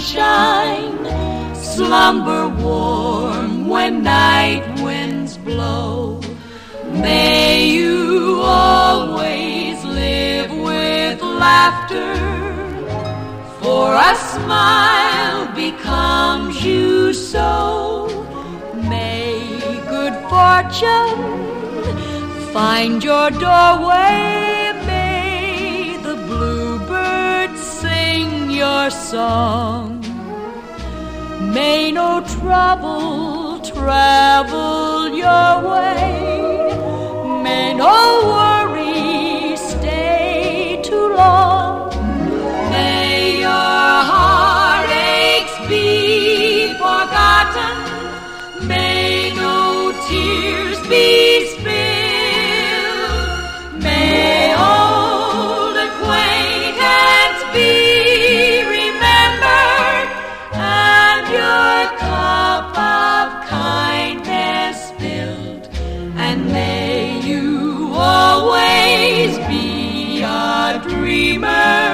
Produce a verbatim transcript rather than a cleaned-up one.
sunshine, slumber warm when night winds blow. May you always live with laughter, for a smile becomes you so. May good fortune find your doorway, may the bluebirds sing your song. May no trouble travel your way, may no worry stay too long. May your heartaches be forgotten, may no tears be spilled, may old acquaintance be remembered, and your cup of kindness filled, and may you always be a dreamer.